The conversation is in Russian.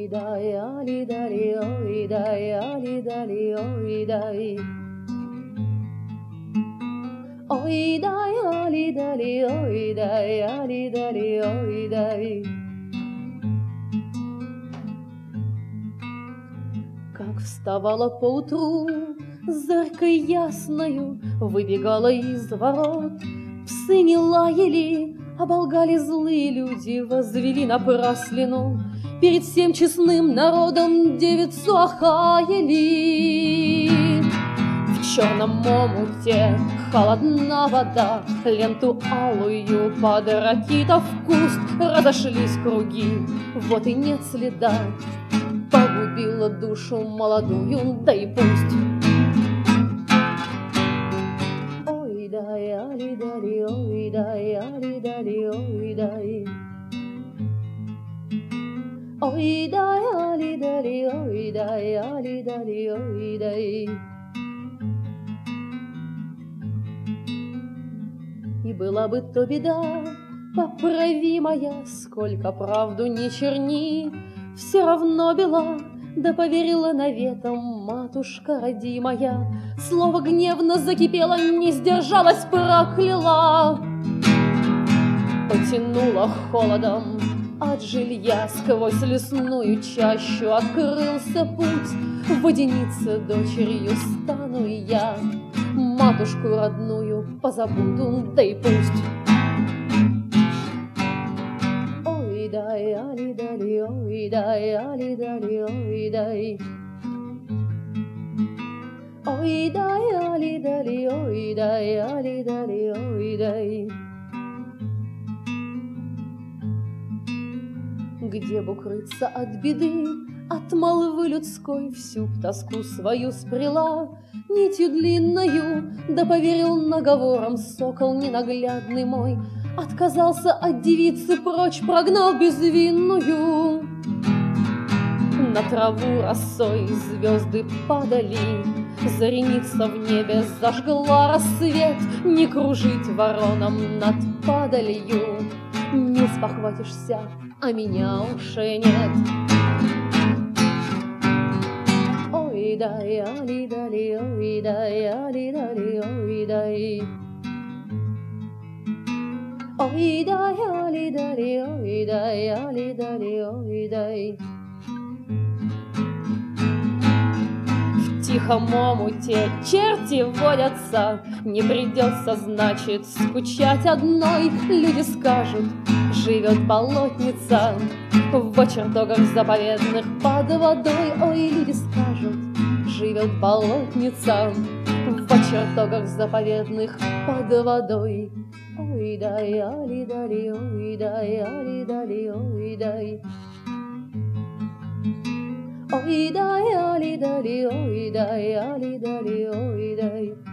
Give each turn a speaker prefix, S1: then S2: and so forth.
S1: ой дай, али дали, ой дай, али дали, ой дай. Ой дай, али дали, ой дай, али дали, ой дай. Как вставала поутру, зарькой ясною выбегала из ворот. Псы не лаяли, оболгали злые люди, возвели напраслину. Перед всем честным народом девицу охаяли. В черном омуте холодна вода, ленту алую под ракитов куст. Разошлись круги, вот и нет следа. Погубила душу молодую, да и пусть. Ой дай, али дали, ой дай, али дали, ой дай. Ой дай, али дали, ой дай, али дали, ой дай. И была бы то беда поправимая, сколько правду не черни, все равно бела, да поверила наветам матушка родимая. Слово гневно закипело, не сдержалась, прокляла. Потянула холодом от жилья, сквозь лесную чащу открылся путь. Водянице дочерью стану я, матушку родную позабуду, да и пусть. Ой дай, али дали, ой дай, али дали, ой дай. Ой дай, али дали, ой дай, али дали, ой дай. Где б укрыться от беды, от молвы людской, всю тоску свою спряла нитью длинною, да поверил наговорам сокол ненаглядный мой. Отказался от девицы, прочь прогнал безвинную. На траву росой звезды падали, зареница в небе зажгла рассвет. Не кружить воронам над падалью, не спохватишься, а меня уж и нет. Ой дай, али дали, ой дай, али дали, ой дай. Ой дай, али дали, ой дай, али дали, ой дай. В тихом омуте черти водятся, не придется, значит, скучать одной. Люди скажут, живет болотница в чертогах заповедных под водой. Ой, люди скажут, живет болотница в чертогах заповедных под водой. Ой дай, али дали, ой дай, али дали, ой дай. Ой дай, али дали, ой дай, али дали, ой дай.